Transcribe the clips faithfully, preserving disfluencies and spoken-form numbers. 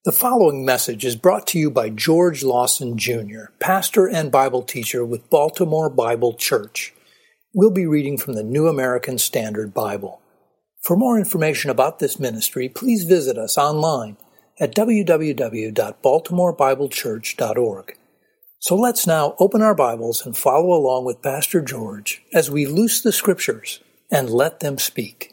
The following message is brought to you by George Lawson Junior, pastor and Bible teacher with Baltimore Bible Church. We'll be reading from the New American Standard Bible. For more information about this ministry, please visit us online at w w w dot baltimore bible church dot org. So let's now open our Bibles and follow along with Pastor George as we loose the Scriptures and let them speak.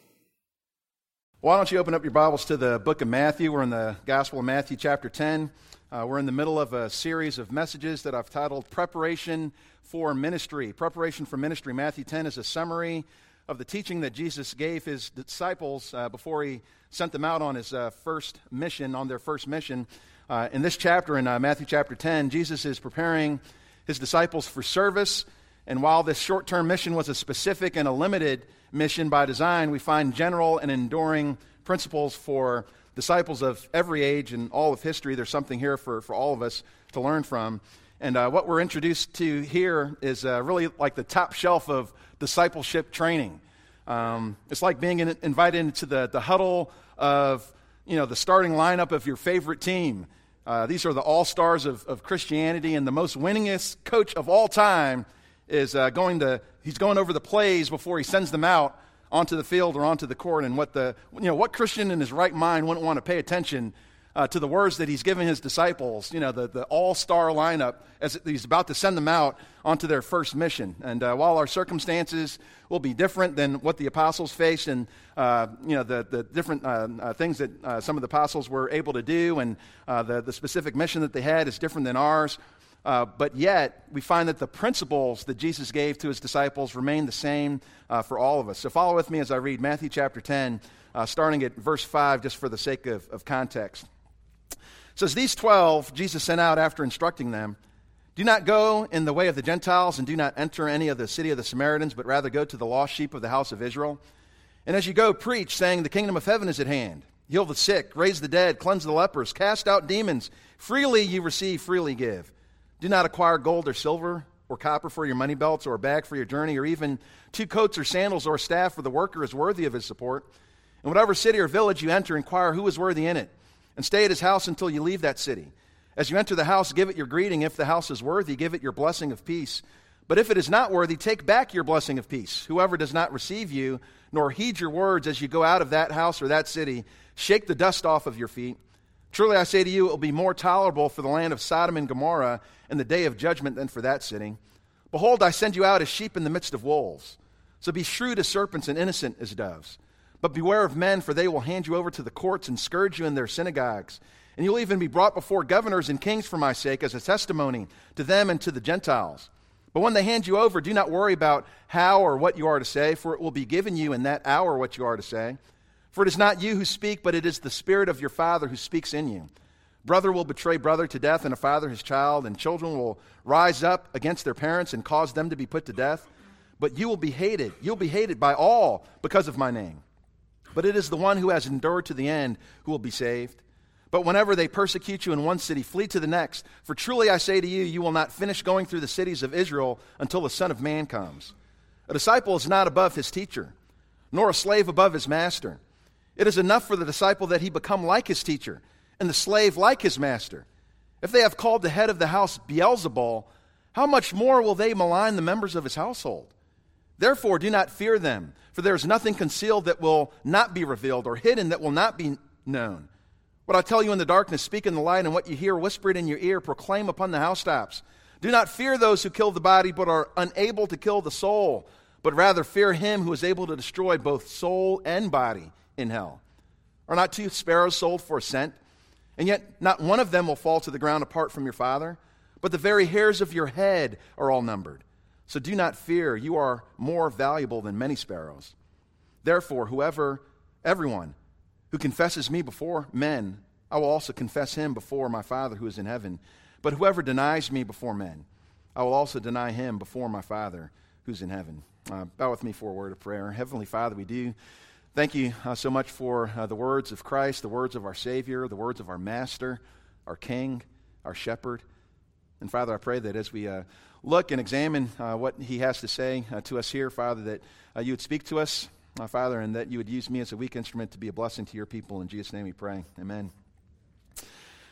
Why don't you open up your Bibles to the book of Matthew? We're in the Gospel of Matthew chapter ten. Uh, we're in the middle of a series of messages that I've titled Preparation for Ministry. Preparation for Ministry. Matthew ten is a summary of the teaching that Jesus gave his disciples uh, before he sent them out on his uh, first mission, on their first mission. Uh, in this chapter, in uh, Matthew chapter ten, Jesus is preparing his disciples for service. And while this short-term mission was a specific and a limited mission by design, we find general and enduring principles for disciples of every age and all of history. There's something here for, for all of us to learn from. And uh, what we're introduced to here is uh, really like the top shelf of discipleship training. Um, it's like being in, invited into the, the huddle of, you know, the starting lineup of your favorite team. Uh, these are the all-stars of, of Christianity, and the most winningest coach of all time is uh, going to, he's going over the plays before he sends them out onto the field or onto the court. And what the, you know, what Christian in his right mind wouldn't want to pay attention uh, to the words that he's giving his disciples, you know, the, the all-star lineup as he's about to send them out onto their first mission. And uh, while our circumstances will be different than what the apostles faced, and uh, you know, the, the different uh, uh, things that uh, some of the apostles were able to do, and uh, the, the specific mission that they had is different than ours. Uh, but yet, we find that the principles that Jesus gave to his disciples remain the same uh, for all of us. So follow with me as I read Matthew chapter ten, uh, starting at verse five, just for the sake of, of context. It says, "These twelve Jesus sent out after instructing them, 'Do not go in the way of the Gentiles, and do not enter any of the city of the Samaritans, but rather go to the lost sheep of the house of Israel. And as you go, preach, saying, the kingdom of heaven is at hand. Heal the sick, raise the dead, cleanse the lepers, cast out demons. Freely you receive, freely give. Do not acquire gold or silver or copper for your money belts, or a bag for your journey, or even two coats or sandals or a staff, for the worker is worthy of his support. In whatever city or village you enter, inquire who is worthy in it, and stay at his house until you leave that city. As you enter the house, give it your greeting. If the house is worthy, give it your blessing of peace. But if it is not worthy, take back your blessing of peace. Whoever does not receive you, nor heed your words as you go out of that house or that city, shake the dust off of your feet. Truly I say to you, it will be more tolerable for the land of Sodom and Gomorrah in the day of judgment than for that city. Behold, I send you out as sheep in the midst of wolves. So be shrewd as serpents and innocent as doves. But beware of men, for they will hand you over to the courts and scourge you in their synagogues. And you'll even be brought before governors and kings for my sake as a testimony to them and to the Gentiles. But when they hand you over, do not worry about how or what you are to say, for it will be given you in that hour what you are to say. For it is not you who speak, but it is the Spirit of your Father who speaks in you. Brother will betray brother to death, and a father his child, and children will rise up against their parents and cause them to be put to death. But you will be hated. You'll be hated by all because of my name. But it is the one who has endured to the end who will be saved. But whenever they persecute you in one city, flee to the next. For truly I say to you, you will not finish going through the cities of Israel until the Son of Man comes. A disciple is not above his teacher, nor a slave above his master. It is enough for the disciple that he become like his teacher, and the slave like his master. If they have called the head of the house Beelzebul, how much more will they malign the members of his household? Therefore do not fear them, for there is nothing concealed that will not be revealed, or hidden that will not be known. What I tell you in the darkness, speak in the light, and what you hear whispered in your ear, proclaim upon the housetops. Do not fear those who kill the body, but are unable to kill the soul, but rather fear him who is able to destroy both soul and body in hell. Are not two sparrows sold for a cent? And yet not one of them will fall to the ground apart from your Father, but the very hairs of your head are all numbered. So do not fear, you are more valuable than many sparrows. Therefore, whoever, everyone who confesses me before men, I will also confess him before my Father who is in heaven. But whoever denies me before men, I will also deny him before my Father who's in heaven." Uh, bow with me for a word of prayer. Heavenly Father, we do thank you uh, so much for uh, the words of Christ, the words of our Savior, the words of our Master, our King, our Shepherd. And Father, I pray that as we uh, look and examine uh, what he has to say uh, to us here, Father, that uh, you would speak to us, uh, Father, and that you would use me as a weak instrument to be a blessing to your people. In Jesus' name we pray. Amen.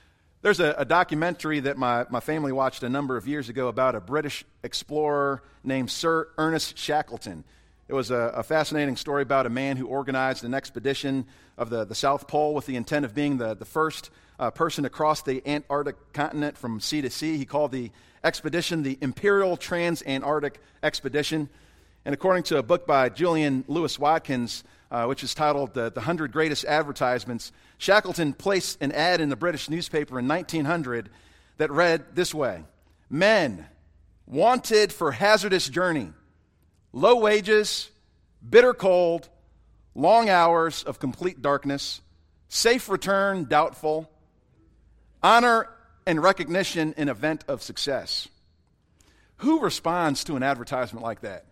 There's a, a documentary that my, my family watched a number of years ago about a British explorer named Sir Ernest Shackleton. It was a, a fascinating story about a man who organized an expedition of the, the South Pole with the intent of being the, the first uh, person to cross the Antarctic continent from sea to sea. He called the expedition the Imperial Trans-Antarctic Expedition. And according to a book by Julian Lewis Watkins, uh, which is titled The, the one hundred Greatest Advertisements, Shackleton placed an ad in the British newspaper in nineteen hundred that read this way: "Men wanted for hazardous journey, low wages, bitter cold, long hours of complete darkness, safe return doubtful, honor and recognition in event of success." Who responds to an advertisement like that?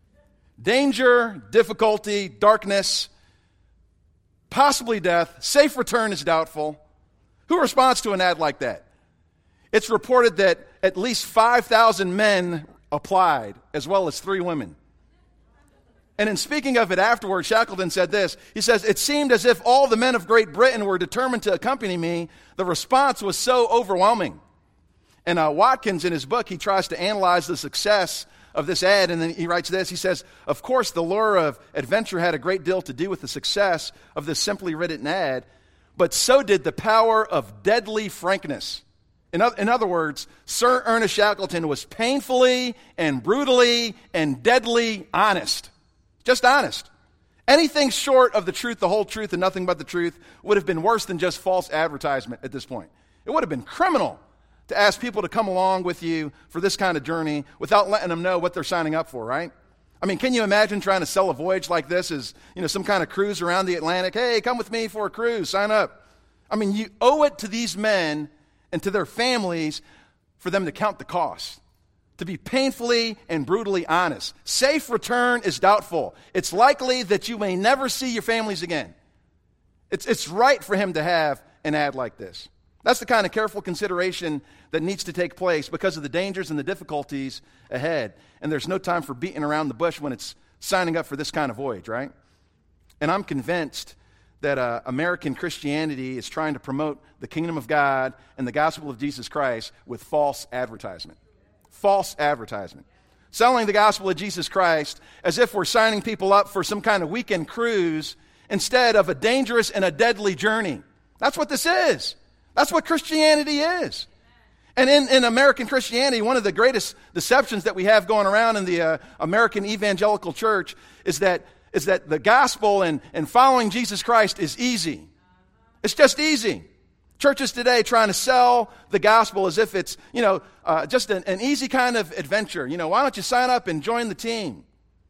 Danger, difficulty, darkness, possibly death, safe return is doubtful. Who responds to an ad like that? It's reported that at least five thousand men applied, as well as three women. And in speaking of it afterwards, Shackleton said this. He says, "It seemed as if all the men of Great Britain were determined to accompany me. The response was so overwhelming." And uh, Watkins, in his book, he tries to analyze the success of this ad, and then he writes this. He says, "Of course, the lure of adventure had a great deal to do with the success of this simply written ad, but so did the power of deadly frankness." In other, in other words, Sir Ernest Shackleton was painfully and brutally and deadly honest. Just honest. Anything short of the truth, the whole truth, and nothing but the truth would have been worse than just false advertisement at this point. It would have been criminal to ask people to come along with you for this kind of journey without letting them know what they're signing up for, right? I mean, can you imagine trying to sell a voyage like this as, you know, some kind of cruise around the Atlantic? Hey, come with me for a cruise, sign up. I mean, you owe it to these men and to their families for them to count the cost, to be painfully and brutally honest. Safe return is doubtful. It's likely that you may never see your families again. It's, it's right for him to have an ad like this. That's the kind of careful consideration that needs to take place because of the dangers and the difficulties ahead. And there's no time for beating around the bush when it's signing up for this kind of voyage, right? And I'm convinced that uh, American Christianity is trying to promote the kingdom of God and the gospel of Jesus Christ with false advertisement. False advertisement. Selling the gospel of Jesus Christ as if we're signing people up for some kind of weekend cruise instead of a dangerous and a deadly journey. That's what this is. That's what Christianity is. And in, in American Christianity, one of the greatest deceptions that we have going around in the uh, American evangelical church is that is that the gospel and, and following Jesus Christ is easy. It's just easy. Churches today trying to sell the gospel as if it's, you know, uh, just an, an easy kind of adventure. You know, why don't you sign up and join the team?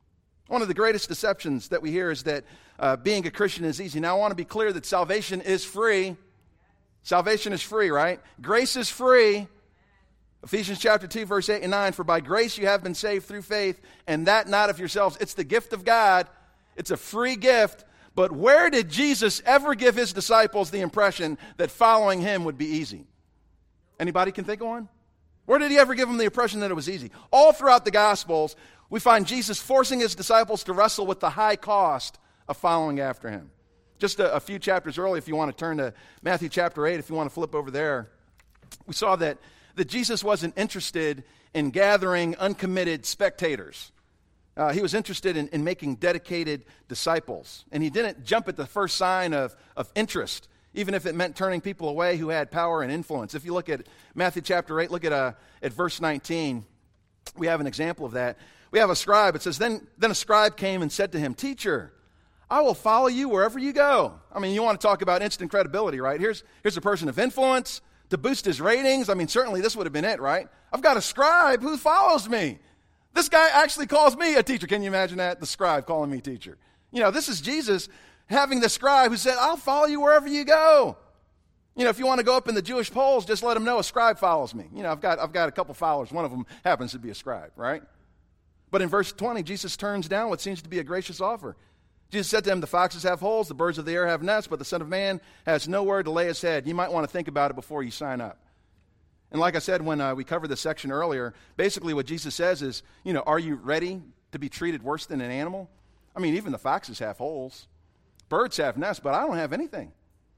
One of the greatest deceptions that we hear is that uh, being a Christian is easy. Now, I want to be clear that salvation is free. Salvation is free, right? Grace is free. Ephesians chapter two, verse eight and nine, "For by grace you have been saved through faith, and that not of yourselves." It's the gift of God. It's a free gift. But where did Jesus ever give his disciples the impression that following him would be easy? Anybody can think of one? Where did he ever give them the impression that it was easy? All throughout the Gospels, we find Jesus forcing his disciples to wrestle with the high cost of following after him. Just a, a few chapters early, if you want to turn to Matthew chapter eight, if you want to flip over there, we saw that, that Jesus wasn't interested in gathering uncommitted spectators. Uh, he was interested in, in making dedicated disciples. And he didn't jump at the first sign of, of interest, even if it meant turning people away who had power and influence. If you look at Matthew chapter eight, look at, uh, at verse nineteen. We have an example of that. We have a scribe. It says, then, then a scribe came and said to him, "Teacher, I will follow you wherever you go." I mean, you want to talk about instant credibility, right? Here's, here's a person of influence to boost his ratings. I mean, certainly this would have been it, right? I've got a scribe who follows me. This guy actually calls me a teacher. Can you imagine that? The scribe calling me teacher. You know, this is Jesus having the scribe who said, "I'll follow you wherever you go." You know, if you want to go up in the Jewish polls, just let them know a scribe follows me. You know, I've got, I've got a couple followers. One of them happens to be a scribe, right? But in verse twenty, Jesus turns down what seems to be a gracious offer. Jesus said to him, "The foxes have holes, the birds of the air have nests, but the Son of Man has nowhere to lay his head." You might want to think about it before you sign up. And like I said when uh, we covered this section earlier, basically what Jesus says is, you know, are you ready to be treated worse than an animal? I mean, even the foxes have holes. Birds have nests, but I don't have anything.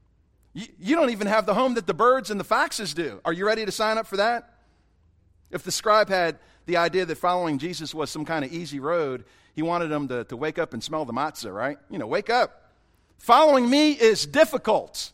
You, you don't even have the home that the birds and the foxes do. Are you ready to sign up for that? If the scribe had the idea that following Jesus was some kind of easy road, he wanted them to, to wake up and smell the matzah, right? You know, wake up. Following me is difficult.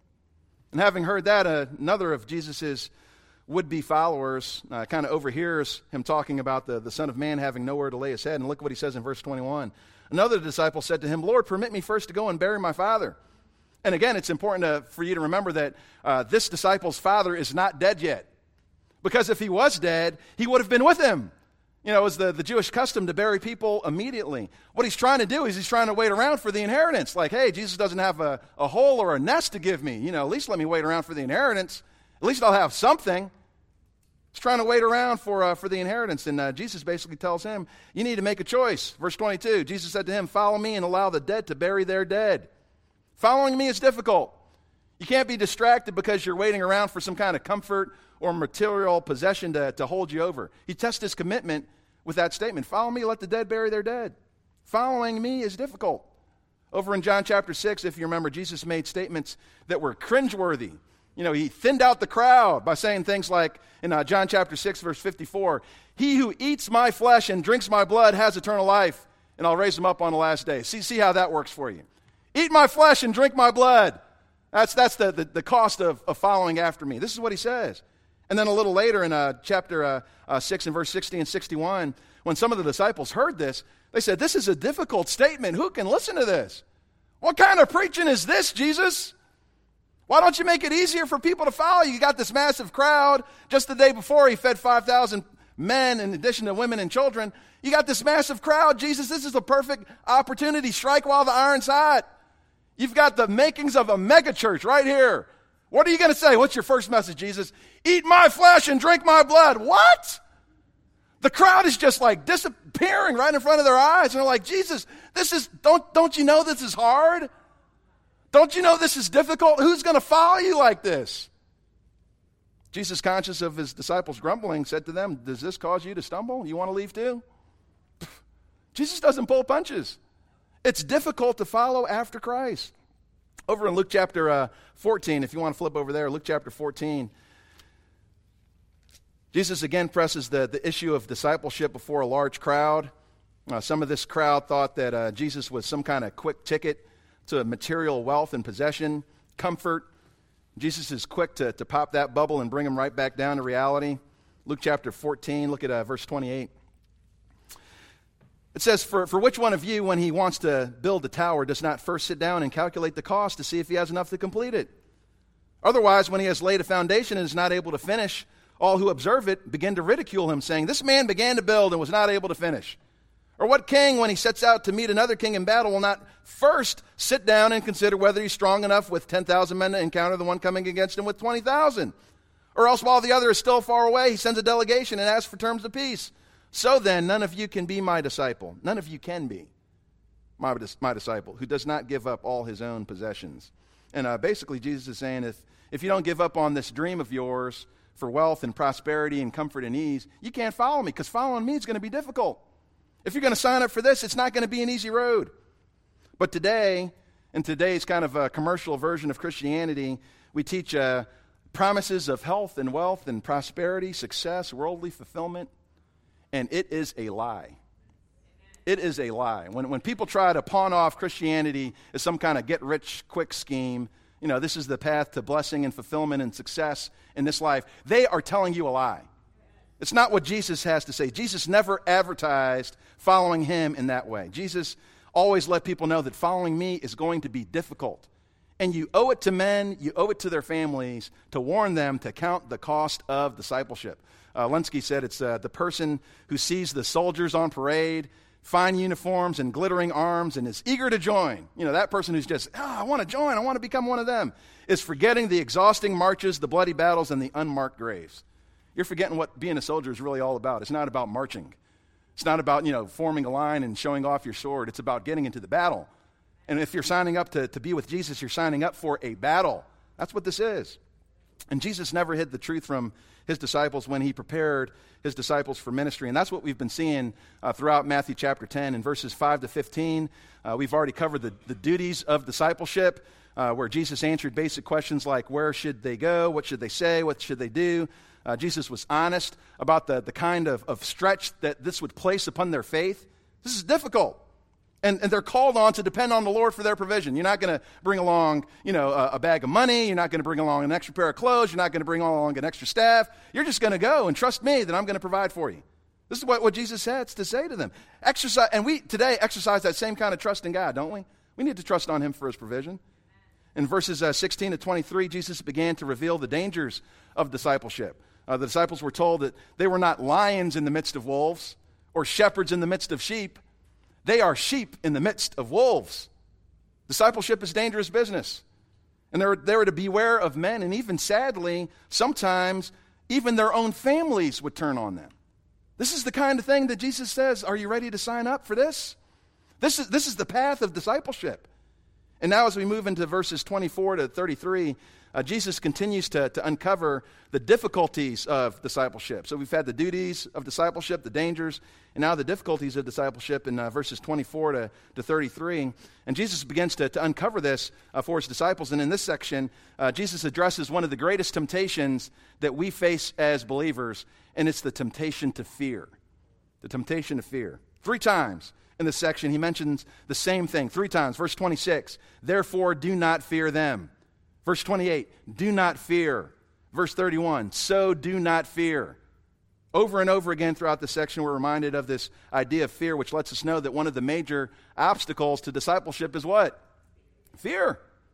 And having heard that, uh, another of Jesus's would-be followers uh, kind of overhears him talking about the, the Son of Man having nowhere to lay his head. And look what he says in verse twenty-one. Another disciple said to him, Lord, permit me first to go and bury my father. And again, it's important to, for you to remember that uh, this disciple's father is not dead yet. Because if he was dead, he would have been with him. You know, it was the, the Jewish custom to bury people immediately. What he's trying to do is he's trying to wait around for the inheritance. Like, hey, Jesus doesn't have a, a hole or a nest to give me. You know, at least let me wait around for the inheritance. At least I'll have something. He's trying to wait around for uh, for the inheritance. And uh, Jesus basically tells him, you need to make a choice. Verse twenty-two, Jesus said to him, follow me and allow the dead to bury their dead. Following me is difficult. You can't be distracted because you're waiting around for some kind of comfort or material possession to, to hold you over. He tests his commitment with that statement. Follow me, let the dead bury their dead. Following me is difficult. Over in John chapter six, if you remember, Jesus made statements that were cringeworthy. You know, he thinned out the crowd by saying things like, in uh, John chapter six, verse fifty-four, he who eats my flesh and drinks my blood has eternal life, and I'll raise him up on the last day. See, see how that works for you. Eat my flesh and drink my blood. That's, that's the, the, the cost of, of following after me. This is what he says. And then a little later in uh, chapter uh, uh, six and verse sixty and sixty-one, when some of the disciples heard this, they said, this is a difficult statement. Who can listen to this? What kind of preaching is this, Jesus? Why don't you make it easier for people to follow you? You got this massive crowd. Just the day before, he fed five thousand men in addition to women and children. You got this massive crowd. Jesus, this is a perfect opportunity. Strike while the iron's hot. You've got the makings of a mega church right here. What are you going to say? What's your first message, Jesus? Eat my flesh and drink my blood. What? The crowd is just like disappearing right in front of their eyes. And they're like, Jesus, this is, don't, don't you know this is hard? Don't you know this is difficult? Who's going to follow you like this? Jesus, conscious of his disciples grumbling, said to them, does this cause you to stumble? You want to leave too? Jesus doesn't pull punches. It's difficult to follow after Christ. Over in Luke chapter uh, fourteen, if you want to flip over there, Luke chapter fourteen, Jesus again presses the, the issue of discipleship before a large crowd. Uh, some of this crowd thought that uh, Jesus was some kind of quick ticket to material wealth and possession, comfort. Jesus is quick to, to pop that bubble and bring him right back down to reality. Luke chapter fourteen, look at uh, verse twenty-eight. It says, for, for which one of you, when he wants to build a tower, does not first sit down and calculate the cost to see if he has enough to complete it? Otherwise, when he has laid a foundation and is not able to finish, all who observe it begin to ridicule him, saying, this man began to build and was not able to finish. Or what king, when he sets out to meet another king in battle, will not first sit down and consider whether he's strong enough with ten thousand men to encounter the one coming against him with twenty thousand? Or else, while the other is still far away, he sends a delegation and asks for terms of peace. So then, none of you can be my disciple. None of you can be my, my disciple, who does not give up all his own possessions. And uh, basically, Jesus is saying, if, if you don't give up on this dream of yours for wealth and prosperity and comfort and ease, you can't follow me, because following me is going to be difficult. If you're going to sign up for this, it's not going to be an easy road. But today, in today's kind of a commercial version of Christianity, we teach uh, promises of health and wealth and prosperity, success, worldly fulfillment. And it is a lie. It is a lie. When, when people try to pawn off Christianity as some kind of get-rich-quick scheme, you know, this is the path to blessing and fulfillment and success in this life, they are telling you a lie. It's not what Jesus has to say. Jesus never advertised following him in that way. Jesus always let people know that following me is going to be difficult. And you owe it to men, you owe it to their families to warn them to count the cost of discipleship. Uh, Lenski said it's uh, the person who sees the soldiers on parade, fine uniforms and glittering arms, and is eager to join. You know, that person who's just, oh, I want to join, I want to become one of them, is forgetting the exhausting marches, the bloody battles, and the unmarked graves. You're forgetting what being a soldier is really all about. It's not about marching. It's not about, you know, forming a line and showing off your sword. It's about getting into the battle. And if you're signing up to, to be with Jesus, you're signing up for a battle. That's what this is. And Jesus never hid the truth from his disciples when he prepared his disciples for ministry. And that's what we've been seeing uh, throughout Matthew chapter ten. In verses five to fifteen, uh, we've already covered the, the duties of discipleship. uh, where Jesus answered basic questions like where should they go, what should they say, what should they do. Uh, Jesus was honest about the, the kind of, of stretch that this would place upon their faith. This is difficult. And, and they're called on to depend on the Lord for their provision. You're not going to bring along, you know, a, a bag of money. You're not going to bring along an extra pair of clothes. You're not going to bring along an extra staff. You're just going to go and trust me that I'm going to provide for you. This is what, what Jesus has to say to them. Exercise, and we today exercise that same kind of trust in God, don't we? We need to trust on him for his provision. In verses uh, sixteen to twenty-three, Jesus began to reveal the dangers of discipleship. Uh, the disciples were told that they were not lions in the midst of wolves or shepherds in the midst of sheep. They are sheep in the midst of wolves. Discipleship is dangerous business. And they're, they were to beware of men, and even sadly, sometimes even their own families would turn on them. This is the kind of thing that Jesus says, are you ready to sign up for this? This is, this is the path of discipleship. And now as we move into verses twenty-four to thirty-three, uh, Jesus continues to, to uncover the difficulties of discipleship. So we've had the duties of discipleship, the dangers, and now the difficulties of discipleship in uh, verses twenty-four to, to thirty-three. And Jesus begins to, to uncover this uh, for his disciples. And in this section, uh, Jesus addresses one of the greatest temptations that we face as believers, and it's the temptation to fear. The temptation to fear. Three times in this section, he mentions the same thing. Three times. Verse twenty-six, therefore do not fear them. Verse twenty-eight, do not fear. Verse thirty-one, so do not fear. Over and over again throughout this section, we're reminded of this idea of fear, which lets us know that one of the major obstacles to discipleship is what? Fear.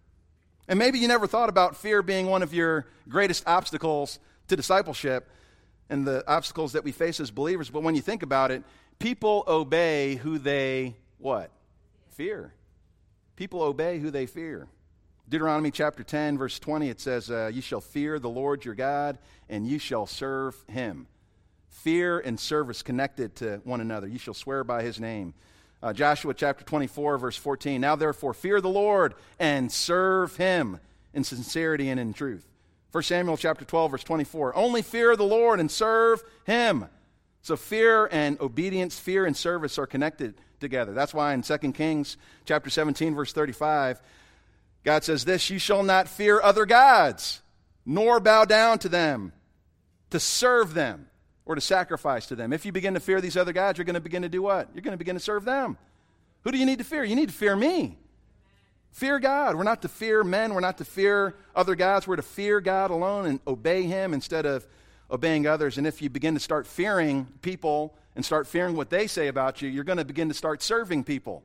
And maybe you never thought about fear being one of your greatest obstacles to discipleship and the obstacles that we face as believers, but when you think about it, people obey who they, what? Fear. People obey who they fear. Deuteronomy chapter ten, verse twenty, it says, uh, you shall fear the Lord your God, and you shall serve him. Fear and service connected to one another. You shall swear by his name. Uh, Joshua chapter twenty-four, verse fourteen, now therefore fear the Lord and serve him in sincerity and in truth. First Samuel chapter twelve, verse twenty-four, only fear the Lord and serve him. So fear and obedience, fear and service are connected together. That's why in Second Kings chapter seventeen, verse thirty-five, God says this, you shall not fear other gods, nor bow down to them, to serve them, or to sacrifice to them. If you begin to fear these other gods, you're going to begin to do what? You're going to begin to serve them. Who do you need to fear? You need to fear me. Fear God. We're not to fear men. We're not to fear other gods. We're to fear God alone and obey him instead of obeying others. And if you begin to start fearing people and start fearing what they say about you, you're going to begin to start serving people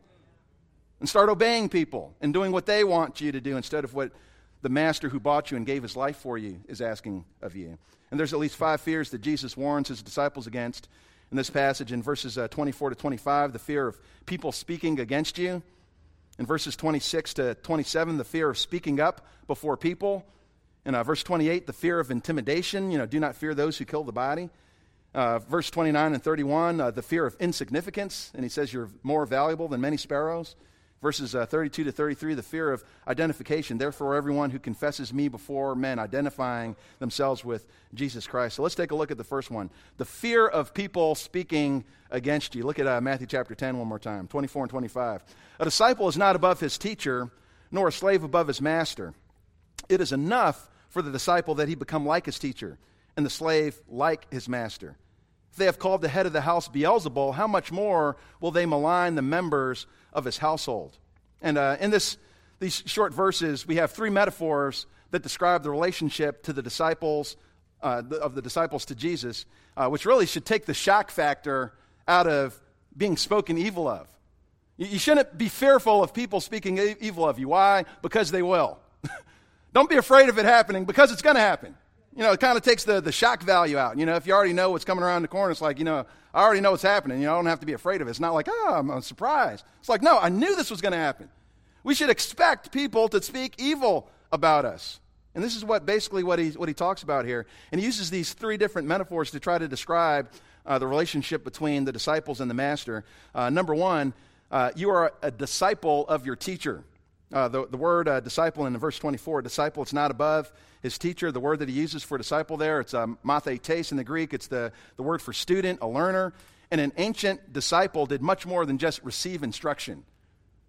and start obeying people and doing what they want you to do instead of what the master who bought you and gave his life for you is asking of you. And there's at least five fears that Jesus warns his disciples against in this passage. In verses uh, twenty-four to twenty-five, the fear of people speaking against you. In verses twenty-six to twenty-seven, the fear of speaking up before people. In uh, verse twenty-eight, the fear of intimidation. You know, do not fear those who kill the body. Uh, verse twenty-nine and thirty-one, uh, the fear of insignificance. And he says you're more valuable than many sparrows. Verses uh, thirty-two to thirty-three, the fear of identification. Therefore, everyone who confesses me before men, identifying themselves with Jesus Christ. So let's take a look at the first one. The fear of people speaking against you. Look at uh, Matthew chapter ten one more time, twenty-four and twenty-five. A disciple is not above his teacher, nor a slave above his master. It is enough for the disciple that he become like his teacher, and the slave like his master. If they have called the head of the house Beelzebul, how much more will they malign the members of his household? And uh, in this, these short verses, we have three metaphors that describe the relationship to the disciples, uh, the, of the disciples to Jesus, uh, which really should take the shock factor out of being spoken evil of. You, you shouldn't be fearful of people speaking e- evil of you. Why? Because they will. Don't be afraid of it happening, because it's going to happen. You know, it kind of takes the, the shock value out. You know, if you already know what's coming around the corner, it's like, you know, I already know what's happening. You know, I don't have to be afraid of it. It's not like, oh, I'm, I'm surprised. It's like, no, I knew this was going to happen. We should expect people to speak evil about us. And this is what basically what he, what he talks about here. And he uses these three different metaphors to try to describe uh, the relationship between the disciples and the master. Uh, number one, uh, you are a disciple of your teacher. Uh, the, the word uh, disciple in verse twenty-four, disciple, it's not above his teacher. The word that he uses for disciple there, it's um, mathetes in the Greek. It's the, the word for student, a learner. And an ancient disciple did much more than just receive instruction.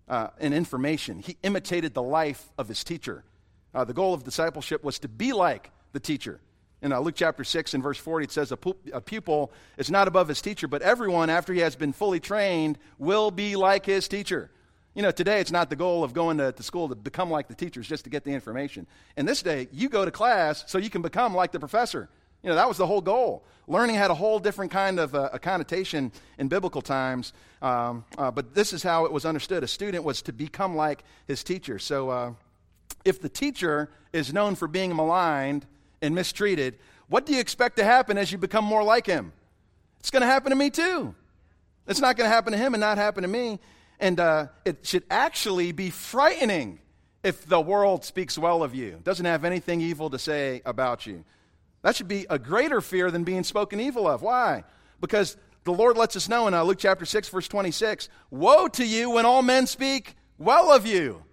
uh, and information. He imitated the life of his teacher. Uh, the goal of discipleship was to be like the teacher. In uh, Luke chapter six and verse forty, it says, a, pu- a pupil is not above his teacher, but everyone, after he has been fully trained, will be like his teacher. You know, today it's not the goal of going to, to school to become like the teachers, just to get the information. In this day, you go to class so you can become like the professor. You know, that was the whole goal. Learning had a whole different kind of uh, a connotation in biblical times, um, uh, but this is how it was understood. A student was to become like his teacher. So uh, if the teacher is known for being maligned and mistreated, what do you expect to happen as you become more like him? It's going to happen to me too. It's not going to happen to him and not happen to me. And uh, it should actually be frightening if the world speaks well of you, doesn't have anything evil to say about you. That should be a greater fear than being spoken evil of. Why? Because the Lord lets us know in uh, Luke chapter six, verse twenty-six, woe to you when all men speak well of you.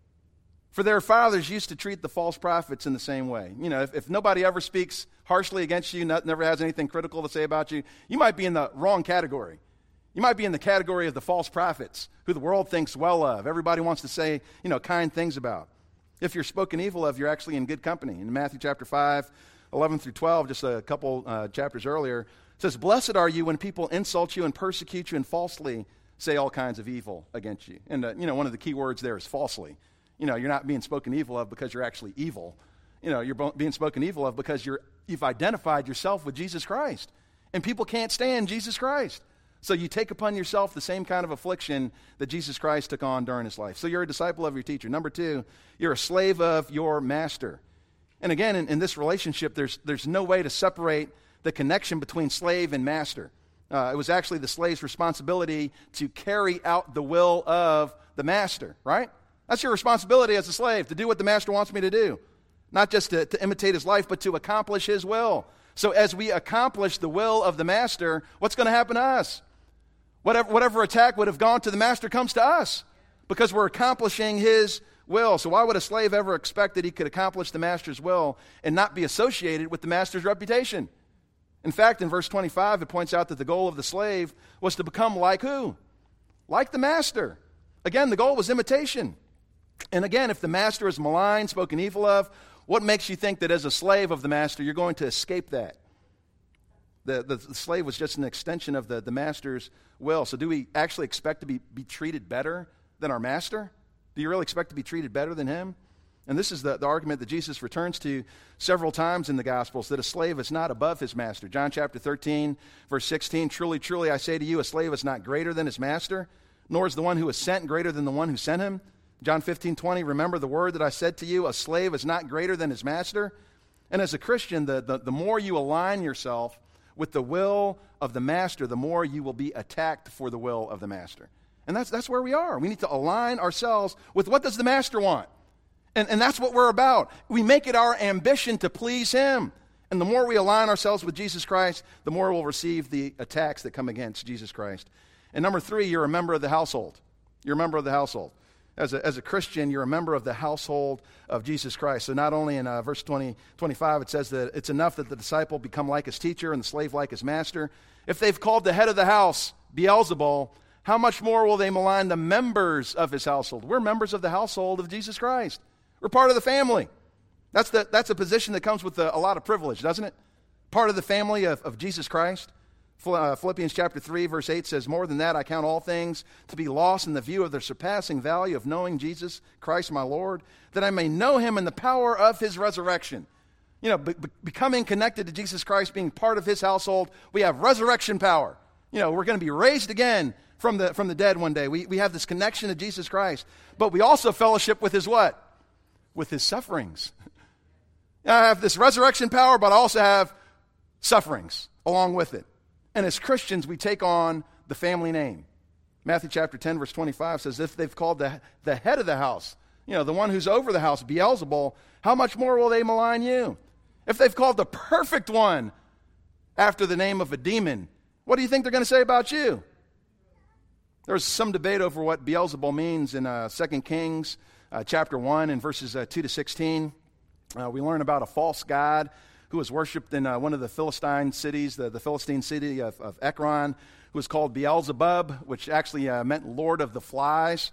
For their fathers used to treat the false prophets in the same way. You know, if, if nobody ever speaks harshly against you, not, never has anything critical to say about you, you might be in the wrong category. You might be in the category of the false prophets, who the world thinks well of. Everybody wants to say, you know, kind things about. If you're spoken evil of, you're actually in good company. In Matthew chapter five, eleven through twelve, just a couple uh, chapters earlier, it says, blessed are you when people insult you and persecute you and falsely say all kinds of evil against you. And, uh, you know, one of the key words there is falsely. You know, you're not being spoken evil of because you're actually evil. You know, you're being spoken evil of because you're, you've identified yourself with Jesus Christ. And people can't stand Jesus Christ. So you take upon yourself the same kind of affliction that Jesus Christ took on during his life. So you're a disciple of your teacher. Number two, you're a slave of your master. And again, in, in this relationship, there's, there's no way to separate the connection between slave and master. Uh, it was actually the slave's responsibility to carry out the will of the master, right? That's your responsibility as a slave, to do what the master wants me to do. Not just to, to imitate his life, but to accomplish his will. So as we accomplish the will of the master, what's going to happen to us? Whatever, whatever attack would have gone to the master comes to us because we're accomplishing his will. So why would a slave ever expect that he could accomplish the master's will and not be associated with the master's reputation? In fact, in verse twenty-five, it points out that the goal of the slave was to become like who? Like the master. Again, the goal was imitation. And again, if the master is maligned, spoken evil of, what makes you think that as a slave of the master, you're going to escape that? The, the, the slave was just an extension of the, the master's will. So do we actually expect to be, be treated better than our master? Do you really expect to be treated better than him? And this is the, the argument that Jesus returns to several times in the Gospels, that a slave is not above his master. John chapter thirteen, verse sixteen, truly, truly, I say to you, a slave is not greater than his master, nor is the one who is sent greater than the one who sent him. John fifteen, twenty, remember the word that I said to you, a slave is not greater than his master. And as a Christian, the, the, the more you align yourself with the will of the master, the more you will be attacked for the will of the master. And that's that's where we are. We need to align ourselves with what does the master want. And, and that's what we're about. We make it our ambition to please him. And the more we align ourselves with Jesus Christ, the more we'll receive the attacks that come against Jesus Christ. And number three, you're a member of the household. You're a member of the household. As a, as a Christian, you're a member of the household of Jesus Christ. So not only in uh, verse twenty, twenty-five, it says that it's enough that the disciple become like his teacher and the slave like his master. If they've called the head of the house Beelzebul, how much more will they malign the members of his household? We're members of the household of Jesus Christ. We're part of the family. That's, the, that's a position that comes with a, a lot of privilege, doesn't it? Part of the family of, of Jesus Christ. Philippians chapter three, verse eight says, more than that, I count all things to be lost in the view of the surpassing value of knowing Jesus Christ my Lord, that I may know him in the power of his resurrection. You know, be, be, becoming connected to Jesus Christ, being part of his household, we have resurrection power. You know, we're going to be raised again from the, from the dead one day. We, we have this connection to Jesus Christ. But we also fellowship with his what? With his sufferings. I have this resurrection power, but I also have sufferings along with it. And as Christians, we take on the family name. Matthew chapter ten, verse twenty-five says, if they've called the, the head of the house, you know, the one who's over the house, Beelzebul, how much more will they malign you? If they've called the perfect one after the name of a demon, what do you think they're going to say about you? There's some debate over what Beelzebul means in uh, Second Kings uh, chapter one and verses uh, two to sixteen. Uh, we learn about a false god who was worshipped in uh, one of the Philistine cities, the, the Philistine city of, of Ekron, who was called Beelzebub, which actually uh, meant Lord of the Flies.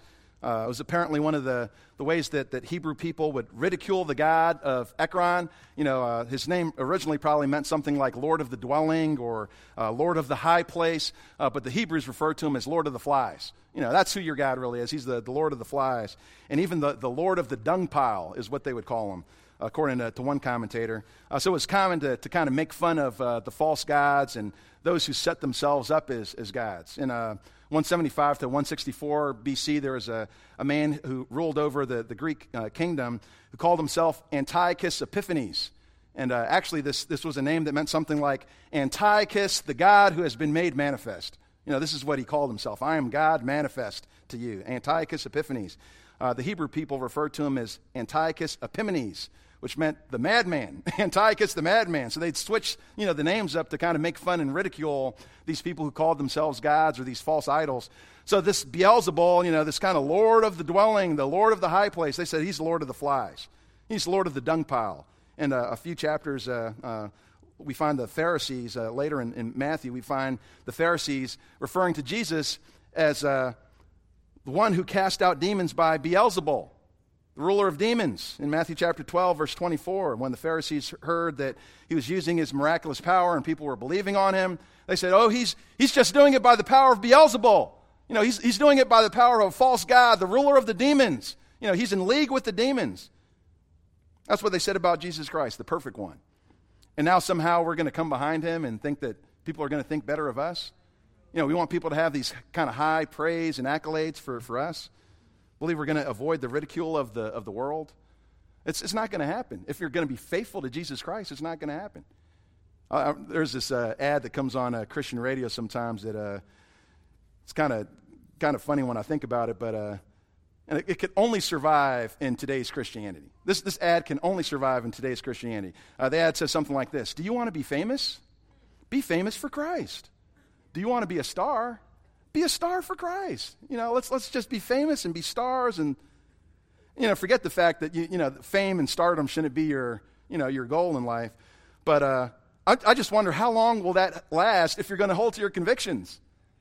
Uh, it was apparently one of the, the ways that, that Hebrew people would ridicule the god of Ekron. You know, uh, his name originally probably meant something like Lord of the Dwelling or uh, Lord of the High Place, uh, but the Hebrews referred to him as Lord of the Flies. You know, that's who your God really is. He's the, the Lord of the Flies. And even the, the Lord of the Dung Pile is what they would call him, according to, to one commentator. Uh, so it was common to, to kind of make fun of uh, the false gods and those who set themselves up as, as gods. In uh, one seventy-five to one sixty-four B C, there was a, a man who ruled over the, the Greek uh, kingdom who called himself Antiochus Epiphanes. And uh, actually, this, this was a name that meant something like Antiochus, the God who has been made manifest. You know, this is what he called himself. I am God manifest to you. Antiochus Epiphanes. Uh, the Hebrew people referred to him as Antiochus Epimanes, which meant the madman, Antiochus the madman. So they'd switch, you know, the names up to kind of make fun and ridicule these people who called themselves gods or these false idols. So this Beelzebul, you know, this kind of Lord of the Dwelling, the Lord of the High Place, they said he's Lord of the Flies. He's Lord of the Dung Pile. And uh, a few chapters, uh, uh, we find the Pharisees, uh, later in, in Matthew, we find the Pharisees referring to Jesus as uh, the one who cast out demons by Beelzebul, the ruler of demons, in Matthew chapter twelve, verse twenty-four. When the Pharisees heard that he was using his miraculous power and people were believing on him, they said, oh, he's he's just doing it by the power of Beelzebul. You know, he's, he's doing it by the power of a false god, the ruler of the demons. You know, he's in league with the demons. That's what they said about Jesus Christ, the perfect one. And now somehow we're going to come behind him and think that people are going to think better of us. You know, we want people to have these kind of high praise and accolades for, for us. Believe we're going to avoid the ridicule of the of the world. It's it's not going to happen. If you're going to be faithful to Jesus Christ, it's not going to happen. Uh, there's this uh, ad that comes on uh, Christian radio sometimes that uh, it's kind of kind of funny when I think about it, but uh, and it, it can only survive in today's Christianity. This this ad can only survive in today's Christianity. Uh, the ad says something like this: do you want to be famous? Be famous for Christ. Do you want to be a star? Be a star for Christ. You know, let's let's just be famous and be stars, and you know, forget the fact that you you know fame and stardom shouldn't be your you know your goal in life. But uh, I, I just wonder how long will that last if you're going to hold to your convictions.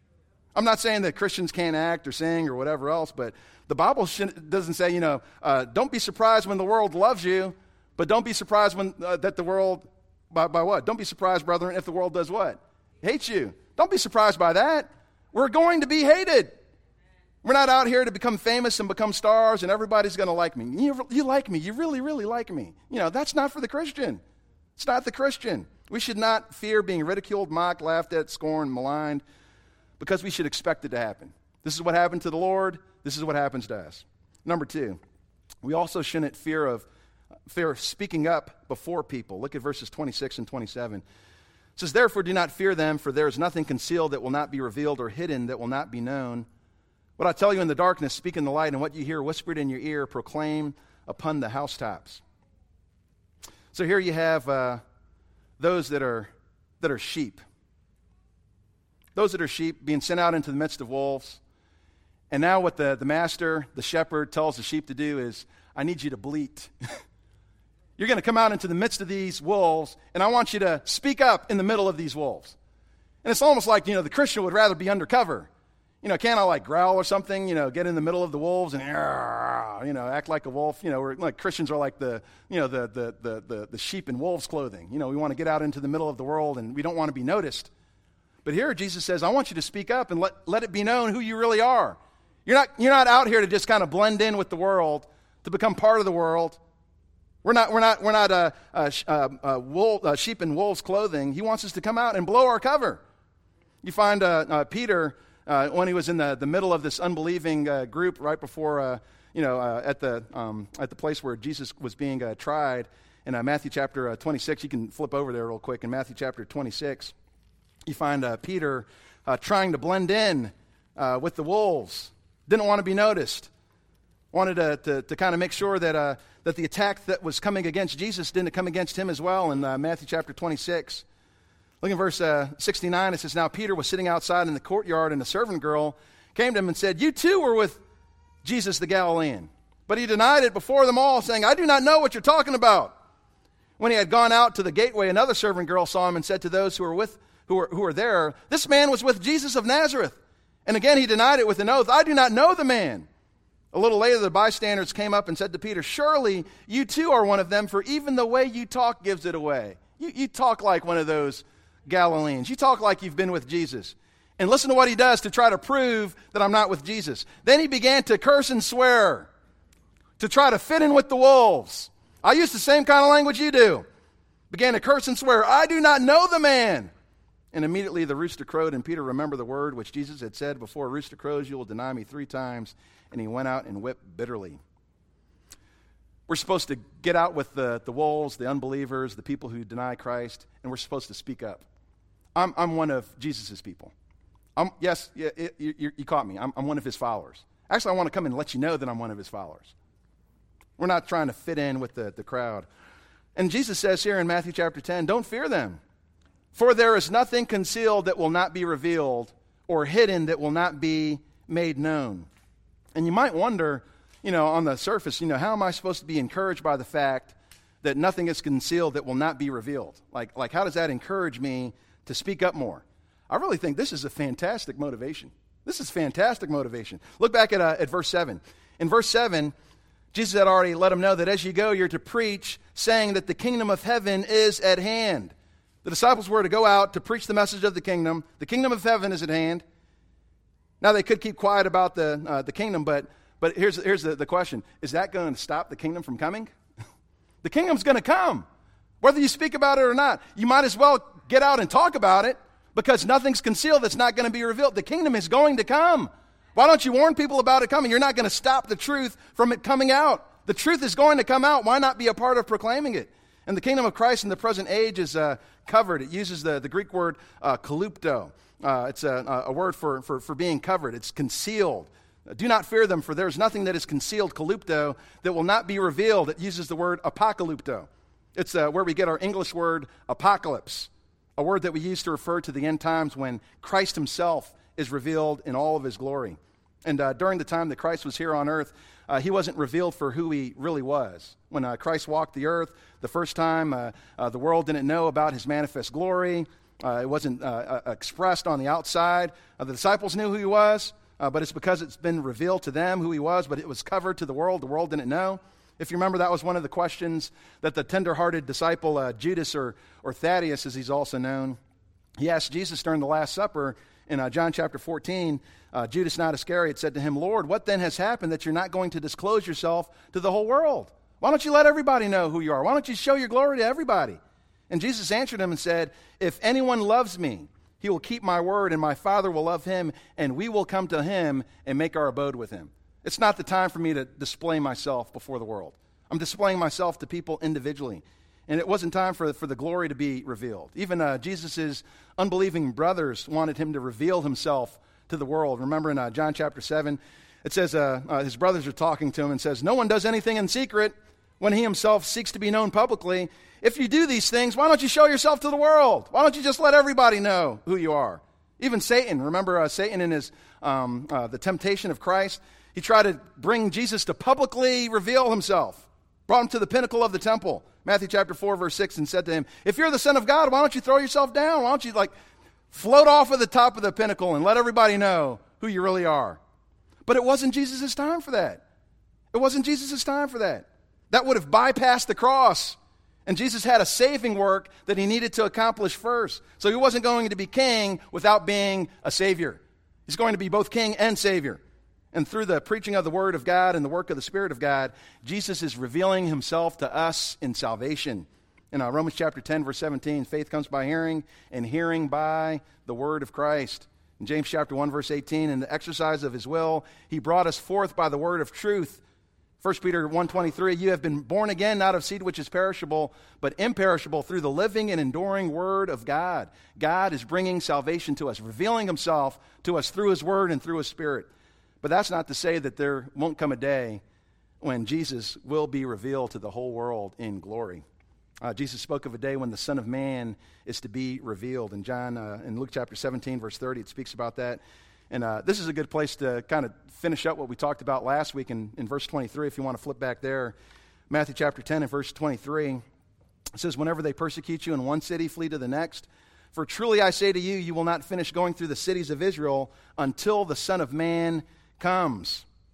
I'm not saying that Christians can't act or sing or whatever else, but the Bible doesn't say you know uh, don't be surprised when the world loves you, but don't be surprised when uh, that the world by by what? Don't be surprised, brethren, if the world does what? Hates you. Don't be surprised by that. We're going to be hated. We're not out here to become famous and become stars and everybody's going to like me. You, you like me. You really, really like me. You know, that's not for the Christian. It's not the Christian. We should not fear being ridiculed, mocked, laughed at, scorned, maligned, because we should expect it to happen. This is what happened to the Lord. This is what happens to us. Number two, we also shouldn't fear of, fear of speaking up before people. Look at verses twenty-six and twenty-seven. It says, therefore do not fear them, for there is nothing concealed that will not be revealed, or hidden that will not be known. What I tell you in the darkness, speak in the light, and what you hear whispered in your ear, proclaim upon the housetops. So here you have uh, those that are that are sheep. Those that are sheep being sent out into the midst of wolves. And now what the, the master, the shepherd, tells the sheep to do is, I need you to bleat. You're going to come out into the midst of these wolves, and I want you to speak up in the middle of these wolves. And it's almost like, you know, the Christian would rather be undercover. You know, can't I like growl or something, you know, get in the middle of the wolves and, you know, act like a wolf. You know, we're, like Christians are like the, you know, the, the, the, the, the sheep in wolves' clothing. You know, we want to get out into the middle of the world, and we don't want to be noticed. But here Jesus says, I want you to speak up and let, let it be known who you really are. You're not, you're not out here to just kind of blend in with the world, to become part of the world. We're not, we're not, we're not uh, uh, uh, uh, wool, uh, sheep in wolves' clothing. He wants us to come out and blow our cover. You find uh, uh, Peter, uh, when he was in the, the middle of this unbelieving uh, group right before, uh, you know, uh, at the um, at the place where Jesus was being uh, tried, in uh, Matthew chapter uh, twenty-six, you can flip over there real quick. In Matthew chapter twenty-six, you find uh, Peter uh, trying to blend in uh, with the wolves. Didn't want to be noticed. Wanted to, to, to kind of make sure that uh, that the attack that was coming against Jesus didn't come against him as well. In uh, Matthew chapter twenty-six, look at verse uh, sixty-nine. It says, now Peter was sitting outside in the courtyard, and a servant girl came to him and said, you too were with Jesus the Galilean. But he denied it before them all, saying, I do not know what you're talking about. When he had gone out to the gateway, another servant girl saw him and said to those who were with who were, who were there, this man was with Jesus of Nazareth. And again he denied it with an oath, I do not know the man. A little later, the bystanders came up and said to Peter, surely you too are one of them, for even the way you talk gives it away. You, you talk like one of those Galileans. You talk like you've been with Jesus. And listen to what he does to try to prove that I'm not with Jesus. Then he began to curse and swear, to try to fit in with the wolves. I use the same kind of language you do. Began to curse and swear, I do not know the man. And immediately the rooster crowed, and Peter remembered the word which Jesus had said, before a rooster crows, you will deny me three times. And he went out and wept bitterly. We're supposed to get out with the, the wolves, the unbelievers, the people who deny Christ, and we're supposed to speak up. I'm, I'm one of Jesus' people. I'm, yes, yeah, it, you, you caught me. I'm, I'm one of his followers. Actually, I want to come and let you know that I'm one of his followers. We're not trying to fit in with the, the crowd. And Jesus says here in Matthew chapter ten, don't fear them, for there is nothing concealed that will not be revealed, or hidden that will not be made known. And you might wonder, you know, on the surface, you know, how am I supposed to be encouraged by the fact that nothing is concealed that will not be revealed? Like, like how does that encourage me to speak up more? I really think this is a fantastic motivation. This is fantastic motivation. Look back at, uh, at verse seven. In verse seven, Jesus had already let them know that as you go, you're to preach, saying that the kingdom of heaven is at hand. The disciples were to go out to preach the message of the kingdom. The kingdom of heaven is at hand. Now, they could keep quiet about the uh, the kingdom, but but here's, here's the, the question. Is that going to stop the kingdom from coming? The kingdom's going to come, whether you speak about it or not. You might as well get out and talk about it, because nothing's concealed that's not going to be revealed. The kingdom is going to come. Why don't you warn people about it coming? You're not going to stop the truth from it coming out. The truth is going to come out. Why not be a part of proclaiming it? And the kingdom of Christ in the present age is uh, covered. It uses the, the Greek word uh, kalupto. Uh, it's a, a word for, for, for being covered. It's concealed. Do not fear them, for there is nothing that is concealed, kalupto, that will not be revealed. It uses the word apocalypto. It's uh, where we get our English word apocalypse, a word that we use to refer to the end times when Christ himself is revealed in all of his glory. And uh, during the time that Christ was here on earth, uh, he wasn't revealed for who he really was. When uh, Christ walked the earth the first time, uh, uh, the world didn't know about his manifest glory. Uh, it wasn't uh, uh, expressed on the outside. Uh, the disciples knew who he was, uh, but it's because it's been revealed to them who he was, but it was covered to the world. The world didn't know. If you remember, that was one of the questions that the tender-hearted disciple uh, Judas, or, or Thaddeus, as he's also known, he asked Jesus during the Last Supper in uh, John chapter fourteen. Uh, Judas, not Iscariot, said to him, Lord, what then has happened that you're not going to disclose yourself to the whole world? Why don't you let everybody know who you are? Why don't you show your glory to everybody? And Jesus answered him and said, if anyone loves me, he will keep my word, and my Father will love him, and we will come to him and make our abode with him. It's not the time for me to display myself before the world. I'm displaying myself to people individually. And it wasn't time for, for the glory to be revealed. Even uh, Jesus' unbelieving brothers wanted him to reveal himself to the world. Remember in uh, John chapter seven, it says uh, uh, his brothers are talking to him and says, no one does anything in secret when he himself seeks to be known publicly. If you do these things, why don't you show yourself to the world? Why don't you just let everybody know who you are? Even Satan, remember uh, Satan in his um, uh, the temptation of Christ, he tried to bring Jesus to publicly reveal himself. Brought him to the pinnacle of the temple, Matthew chapter four, verse six, and said to him, if you're the Son of God, why don't you throw yourself down? Why don't you like float off of the top of the pinnacle and let everybody know who you really are? But it wasn't Jesus' time for that. It wasn't Jesus' time for that. That would have bypassed the cross. And Jesus had a saving work that he needed to accomplish first. So he wasn't going to be king without being a savior. He's going to be both king and savior. And through the preaching of the word of God and the work of the Spirit of God, Jesus is revealing himself to us in salvation. In uh, Romans chapter ten, verse seventeen, faith comes by hearing, and hearing by the word of Christ. In James chapter one, verse eighteen, in the exercise of his will, he brought us forth by the word of truth. First Peter one twenty-three, you have been born again, not of seed which is perishable, but imperishable, through the living and enduring word of God. God is bringing salvation to us, revealing himself to us through his word and through his Spirit. But that's not to say that there won't come a day when Jesus will be revealed to the whole world in glory. Uh, Jesus spoke of a day when the Son of Man is to be revealed. In John, uh, in Luke chapter seventeen, verse thirty, it speaks about that. And uh, this is a good place to kind of finish up what we talked about last week in, in verse twenty-three, if you want to flip back there. Matthew chapter ten and verse twenty-three, it says, whenever they persecute you in one city, flee to the next. For truly I say to you, you will not finish going through the cities of Israel until the Son of Man comes.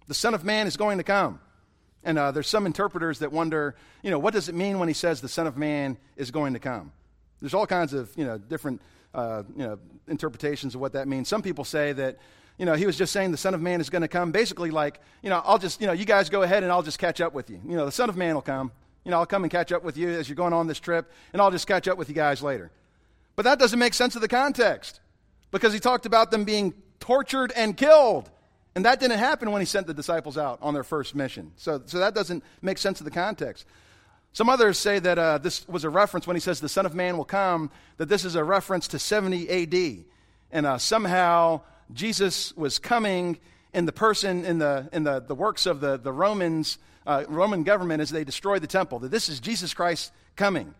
The Son of Man is going to come. And uh, there's some interpreters that wonder, you know, what does it mean when he says the Son of Man is going to come? There's all kinds of, you know, different, uh, you know, interpretations of what that means. Some people say that, you know, he was just saying the Son of Man is going to come. Basically like, you know, I'll just, you know, you guys go ahead and I'll just catch up with you. You know, the Son of Man will come. You know, I'll come and catch up with you as you're going on this trip, and I'll just catch up with you guys later. But that doesn't make sense of the context, because he talked about them being tortured and killed. And that didn't happen when he sent the disciples out on their first mission. So, so that doesn't make sense of the context. Some others say that uh, this was a reference when he says the Son of Man will come, that this is a reference to seventy A D. And uh, somehow Jesus was coming in the person, in the in the, the works of the, the Romans, uh, Roman government as they destroyed the temple, that this is Jesus Christ coming.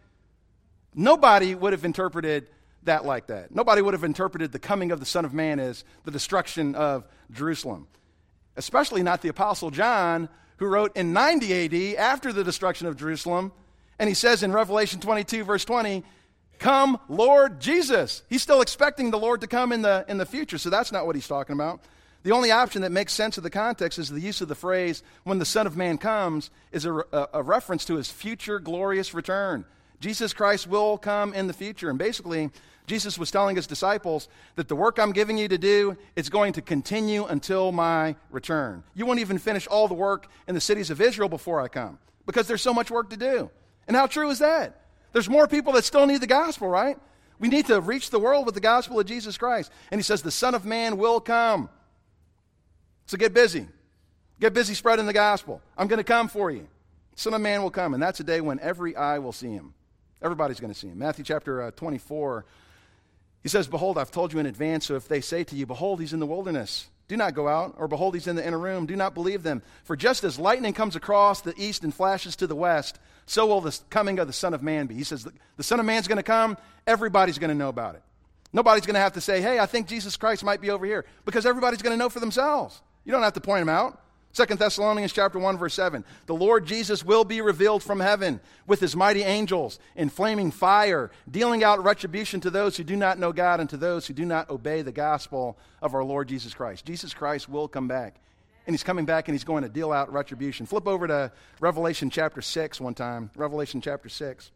Nobody would have interpreted that like that. Nobody would have interpreted the coming of the Son of Man as the destruction of Jerusalem. Especially not the Apostle John, who wrote in ninety A D after the destruction of Jerusalem. And he says in Revelation twenty-two, verse twenty, "Come, Lord Jesus." He's still expecting the Lord to come in the, in the future, so that's not what he's talking about. The only option that makes sense of the context is the use of the phrase, when the Son of Man comes, is a, a, a reference to his future glorious return. Jesus Christ will come in the future. And basically, Jesus was telling his disciples that the work I'm giving you to do is going to continue until my return. You won't even finish all the work in the cities of Israel before I come, because there's so much work to do. And how true is that? There's more people that still need the gospel, right? We need to reach the world with the gospel of Jesus Christ. And he says the Son of Man will come. So get busy. Get busy spreading the gospel. I'm going to come for you. The Son of Man will come, and that's a day when every eye will see him. Everybody's going to see him. Matthew chapter uh, twenty-four, he says, "Behold, I've told you in advance, so if they say to you, 'Behold, he's in the wilderness,' do not go out, or 'Behold, he's in the inner room,' do not believe them. For just as lightning comes across the east and flashes to the west, so will the coming of the Son of Man be." He says, the, the Son of Man's going to come, everybody's going to know about it. Nobody's going to have to say, "Hey, I think Jesus Christ might be over here," because everybody's going to know for themselves. You don't have to point him out. Second Thessalonians chapter one, verse seven, "The Lord Jesus will be revealed from heaven with his mighty angels in flaming fire, dealing out retribution to those who do not know God and to those who do not obey the gospel of our Lord Jesus Christ." Jesus Christ will come back. And he's coming back and he's going to deal out retribution. Flip over to Revelation chapter six one time. Revelation chapter six.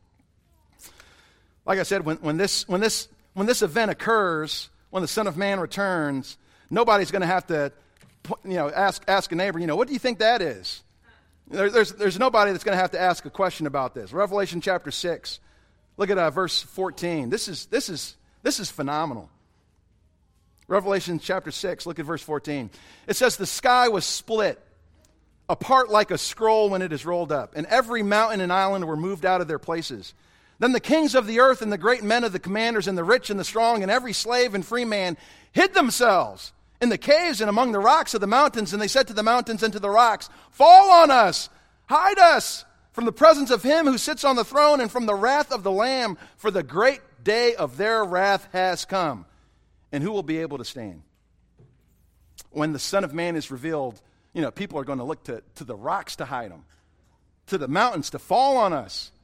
Like I said, when, when, this, when, this, when this event occurs, when the Son of Man returns, nobody's going to have to you know, ask ask a neighbor, you know, what do you think that is? There, there's, there's nobody that's going to have to ask a question about this. Revelation chapter six. Look at uh, verse fourteen. This is, this, is, this is phenomenal. Revelation chapter six, look at verse fourteen. It says, "The sky was split apart like a scroll when it is rolled up, and every mountain and island were moved out of their places. Then the kings of the earth and the great men of the commanders and the rich and the strong and every slave and free man hid themselves in the caves and among the rocks of the mountains, and they said to the mountains and to the rocks, 'Fall on us, hide us from the presence of him who sits on the throne and from the wrath of the Lamb, for the great day of their wrath has come. And who will be able to stand?'" When the Son of Man is revealed, you know, people are going to look to, to the rocks to hide them, to the mountains to fall on us.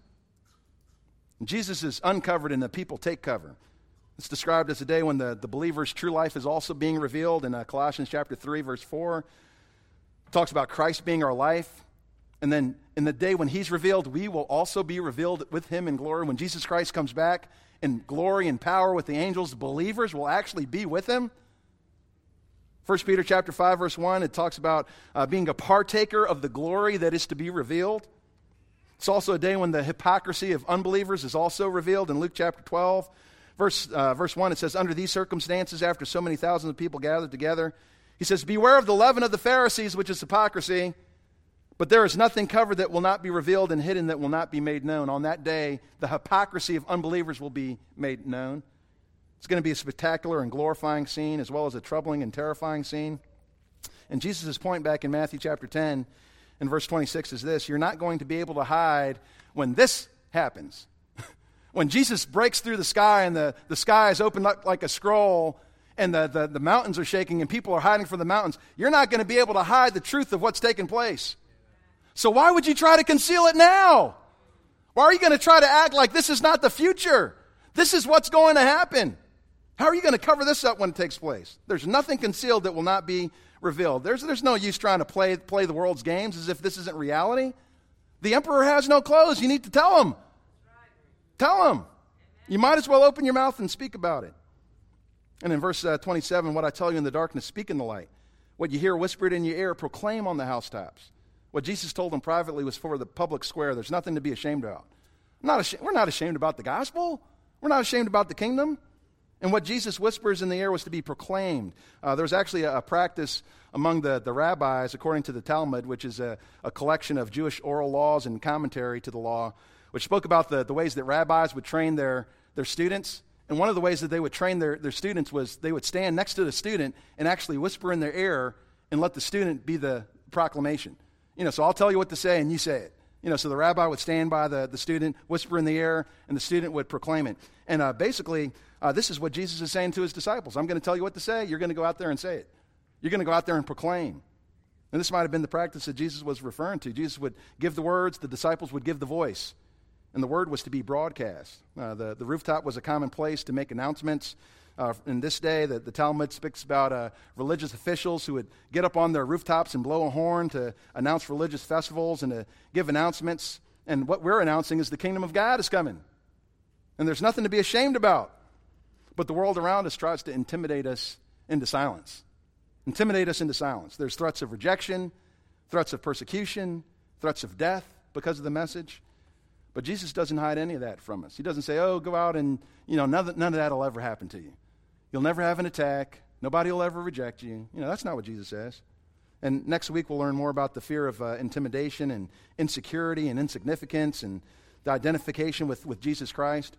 And Jesus is uncovered and the people take cover. It's described as a day when the, the believer's true life is also being revealed in uh, Colossians chapter three, verse four. It talks about Christ being our life. And then in the day when he's revealed, we will also be revealed with him in glory. When Jesus Christ comes back in glory and power with the angels, believers will actually be with him. First Peter chapter five, verse one, it talks about uh, being a partaker of the glory that is to be revealed. It's also a day when the hypocrisy of unbelievers is also revealed in Luke chapter twelve. Verse, uh, verse one, it says, "Under these circumstances, after so many thousands of people gathered together," he says, "Beware of the leaven of the Pharisees, which is hypocrisy. But there is nothing covered that will not be revealed, and hidden that will not be made known." On that day, the hypocrisy of unbelievers will be made known. It's going to be a spectacular and glorifying scene, as well as a troubling and terrifying scene. And Jesus' point back in Matthew chapter ten, in verse twenty-six, is this: you're not going to be able to hide when this happens. When Jesus breaks through the sky and the, the sky is opened up like a scroll and the, the, the mountains are shaking and people are hiding from the mountains, you're not going to be able to hide the truth of what's taking place. So why would you try to conceal it now? Why are you going to try to act like this is not the future? This is what's going to happen. How are you going to cover this up when it takes place? There's nothing concealed that will not be revealed. There's, there's no use trying to play, play the world's games as if this isn't reality. The emperor has no clothes. You need to tell him. Tell him. You might as well open your mouth and speak about it. And in verse uh, twenty-seven, what I tell you in the darkness, speak in the light. What you hear whispered in your ear, proclaim on the housetops. What Jesus told them privately was for the public square. There's nothing to be ashamed about. I'm not ashamed, we're not ashamed about the gospel. We're not ashamed about the kingdom. And what Jesus whispers in the air was to be proclaimed. Uh, there was actually a, a practice among the, the rabbis, according to the Talmud, which is a, a collection of Jewish oral laws and commentary to the law, which spoke about the, the ways that rabbis would train their, their students. And one of the ways that they would train their, their students was they would stand next to the student and actually whisper in their ear and let the student be the proclamation. You know, so I'll tell you what to say and you say it. You know, so the rabbi would stand by the, the student, whisper in the air, and the student would proclaim it. And uh, basically, uh, this is what Jesus is saying to his disciples. I'm going to tell you what to say. You're going to go out there and say it. You're going to go out there and proclaim. And this might have been the practice that Jesus was referring to. Jesus would give the words, the disciples would give the voice. And the word was to be broadcast. Uh, the, the rooftop was a common place to make announcements. Uh, in this day, the, the Talmud speaks about uh, religious officials who would get up on their rooftops and blow a horn to announce religious festivals and to give announcements. And what we're announcing is the kingdom of God is coming. And there's nothing to be ashamed about. But the world around us tries to intimidate us into silence. Intimidate us into silence. There's threats of rejection, threats of persecution, threats of death because of the message. But Jesus doesn't hide any of that from us. He doesn't say, oh, go out and, you know, none of, none of that will ever happen to you. You'll never have an attack. Nobody will ever reject you. You know, that's not what Jesus says. And next week we'll learn more about the fear of uh, intimidation and insecurity and insignificance and the identification with, with Jesus Christ.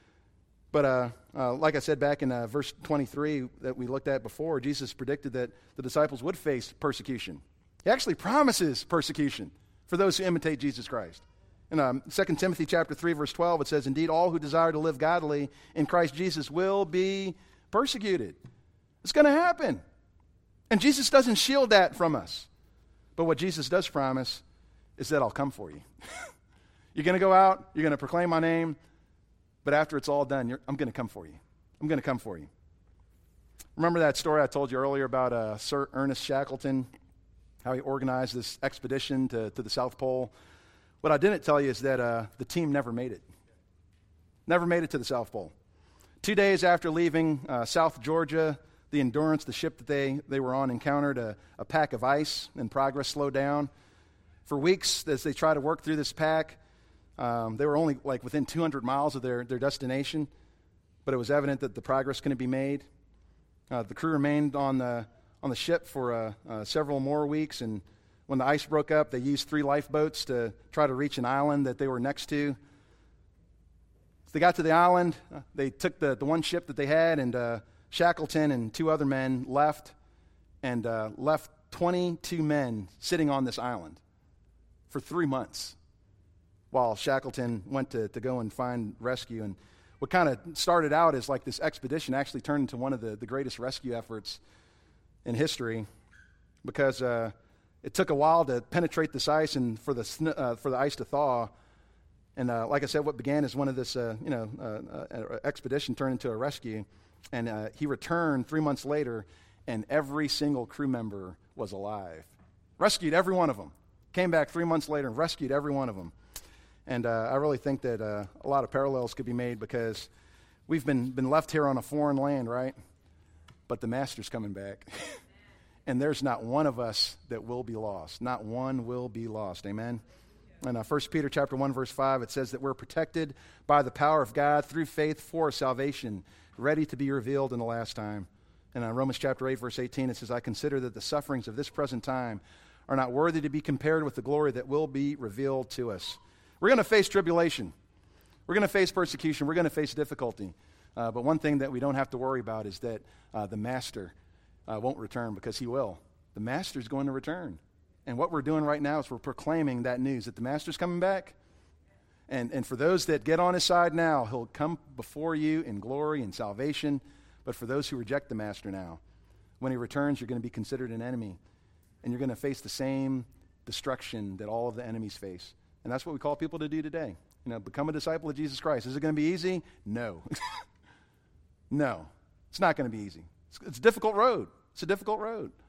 But uh, uh, like I said back in uh, verse twenty-three that we looked at before, Jesus predicted that the disciples would face persecution. He actually promises persecution for those who imitate Jesus Christ. In um, Second Timothy chapter three, verse twelve, it says, indeed, all who desire to live godly in Christ Jesus will be persecuted. It's going to happen. And Jesus doesn't shield that from us. But what Jesus does promise is that I'll come for you. You're going to go out, you're going to proclaim my name, but after it's all done, you're, I'm going to come for you. I'm going to come for you. Remember that story I told you earlier about uh, Sir Ernest Shackleton, how he organized this expedition to, to the South Pole? What I didn't tell you is that uh, the team never made it. Never made it to the South Pole. Two days after leaving uh, South Georgia, the Endurance, the ship that they, they were on, encountered a, a pack of ice, and progress slowed down. For weeks, as they tried to work through this pack, um, they were only like within two hundred miles of their, their destination, but it was evident that the progress couldn't be made. Uh, the crew remained on the, on the ship for uh, uh, several more weeks, and when the ice broke up, they used three lifeboats to try to reach an island that they were next to. As they got to the island, uh, they took the, the one ship that they had, and uh, Shackleton and two other men left, and uh, left twenty-two men sitting on this island for three months while Shackleton went to, to go and find rescue. And what kind of started out as like this expedition actually turned into one of the, the greatest rescue efforts in history, because uh, it took a while to penetrate this ice and for the sn- uh, for the ice to thaw. And uh, like I said, what began as one of this uh, you know uh, uh, expedition turned into a rescue. And uh, he returned three months later, and every single crew member was alive. Rescued every one of them. Came back three months later and rescued every one of them. And uh, I really think that uh, a lot of parallels could be made, because we've been, been left here on a foreign land, right? But the Master's coming back. And there's not one of us that will be lost. Not one will be lost. Amen? In uh, First Peter chapter one, verse five, it says that we're protected by the power of God through faith for salvation, ready to be revealed in the last time. And in uh, Romans chapter eight, verse eighteen, it says, I consider that the sufferings of this present time are not worthy to be compared with the glory that will be revealed to us. We're going to face tribulation. We're going to face persecution. We're going to face difficulty. Uh, but one thing that we don't have to worry about is that uh, the Master uh, won't return, because he will. The Master's going to return. And what we're doing right now is we're proclaiming that news, that the Master's coming back. And, and for those that get on his side now, he'll come before you in glory and salvation. But for those who reject the Master now, when he returns, you're going to be considered an enemy. And you're going to face the same destruction that all of the enemies face. And that's what we call people to do today. You know, become a disciple of Jesus Christ. Is it going to be easy? No. No. It's not going to be easy. It's, it's a difficult road. It's a difficult road.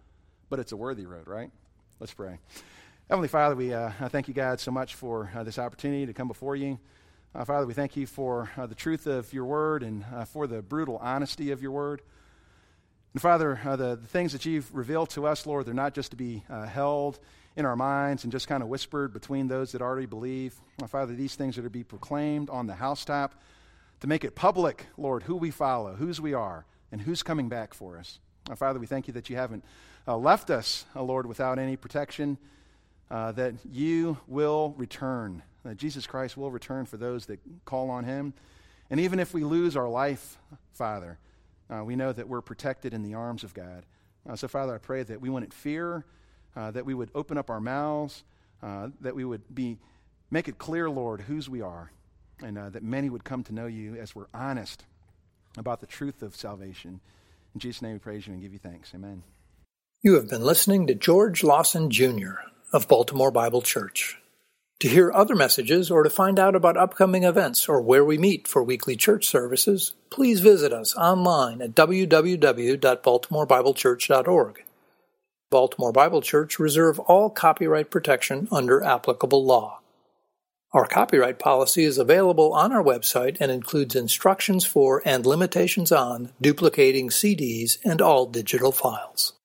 but it's a worthy road, right? Let's pray. Heavenly Father, we uh, I thank you, God, so much for uh, this opportunity to come before you. Uh, Father, we thank you for uh, the truth of your word and uh, for the brutal honesty of your word. And Father, uh, the, the things that you've revealed to us, Lord, they're not just to be uh, held in our minds and just kind of whispered between those that already believe. Uh, Father, these things are to be proclaimed on the housetop to make it public, Lord, who we follow, whose we are, and who's coming back for us. Uh, Father, we thank you that you haven't uh, left us, uh, Lord, without any protection, uh, that you will return, that Jesus Christ will return for those that call on him. And even if we lose our life, Father, uh, we know that we're protected in the arms of God. Uh, so, Father, I pray that we wouldn't fear, uh, that we would open up our mouths, uh, that we would be make it clear, Lord, whose we are, and uh, that many would come to know you as we're honest about the truth of salvation. In Jesus' name we praise you and give you thanks. Amen. You have been listening to George Lawson, Junior of Baltimore Bible Church. To hear other messages or to find out about upcoming events or where we meet for weekly church services, please visit us online at w w w dot baltimore bible church dot org. Baltimore Bible Church reserve all copyright protection under applicable law. Our copyright policy is available on our website and includes instructions for and limitations on duplicating C Ds and all digital files.